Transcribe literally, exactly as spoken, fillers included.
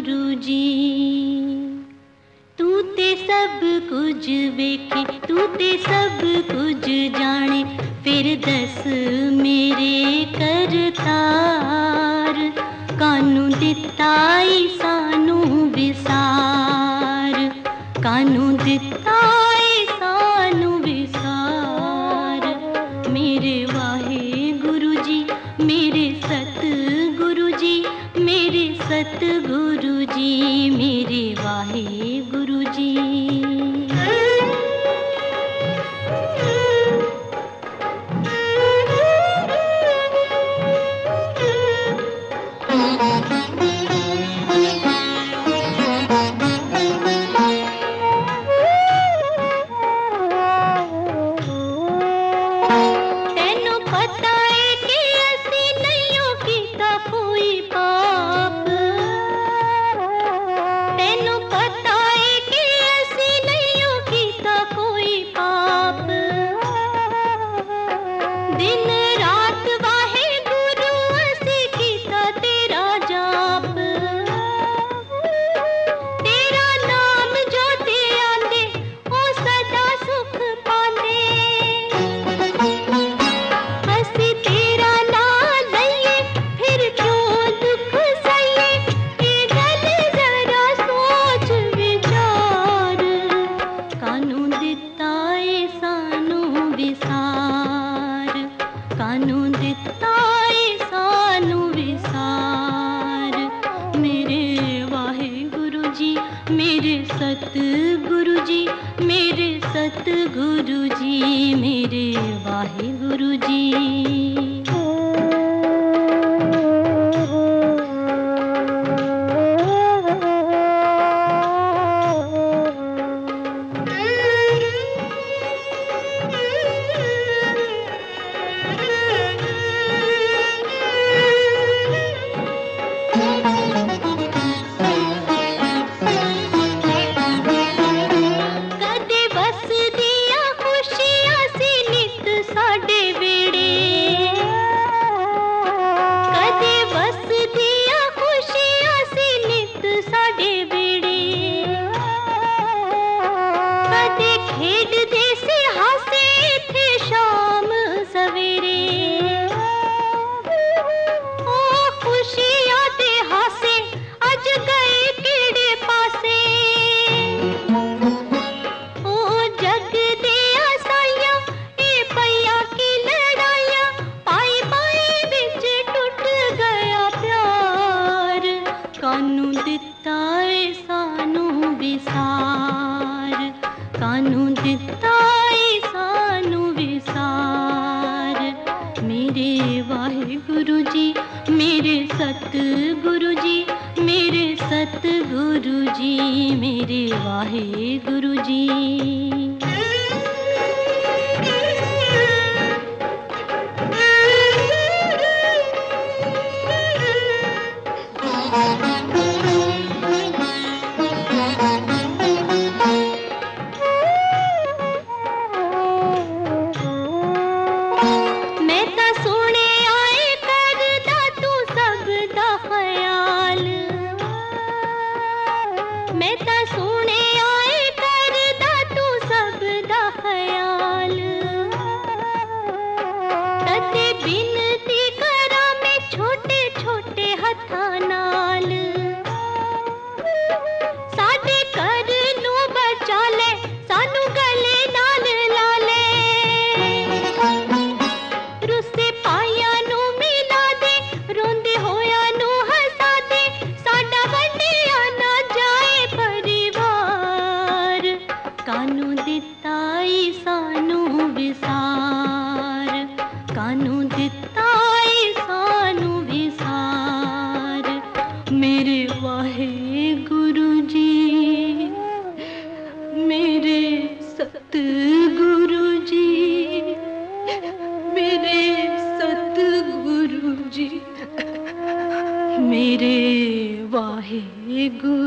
गुरु जी। तू ते सब कुछ वेखे, तू ते सब कुछ जाने, फिर दस मेरे करतार, कानू दिता ई सानू विसार, कानू दिता ई सानू विसार। मेरे वाहे गुरु जी, मेरे सत गुरु जी, मेरे सत गुरु जी, मेरे वाहे गुरु जी। कानू दिता ई सानू विसार। मेरे वाहे गुरु जी, मेरे सत गुरु जी, मेरे सत गुरु जी, मेरे वाहे गुरु जी। कानू दिता ई सानू विसार, कानू दिता ई सानू विसार। मेरे वाहे गुरु जी, मेरे सत गुरु जी, मेरे सत गुरु जी, मेरे वाहे गुरु जी। मैं ता सोने आए करदा तू सब दा ख्याल, तते बिनती करा मैं छोटे छोटे हत्थां नाल। साडे घर नू बचा ले, सानू गले नाल ला ले, रुस्से पाइयां नू मिला दे, रोंदे होया नू हसा दे, साडा वंडिया ना जाए परिवार। कानू दिता ई सानू विसार, कानू दिता ई सानू विसार। मेरे वाहे गुरु जी, मेरे सत गुरु जी, मेरे सत गुरु जी, मेरे वाहे गुरु।